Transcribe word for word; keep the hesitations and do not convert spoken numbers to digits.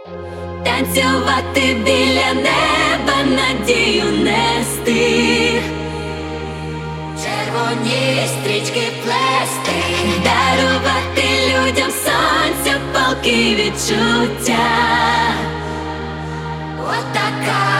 Танцювати біля неба, надію нести, червоні стрічки плести, дарувати людям сонця, палки відчуття. Отака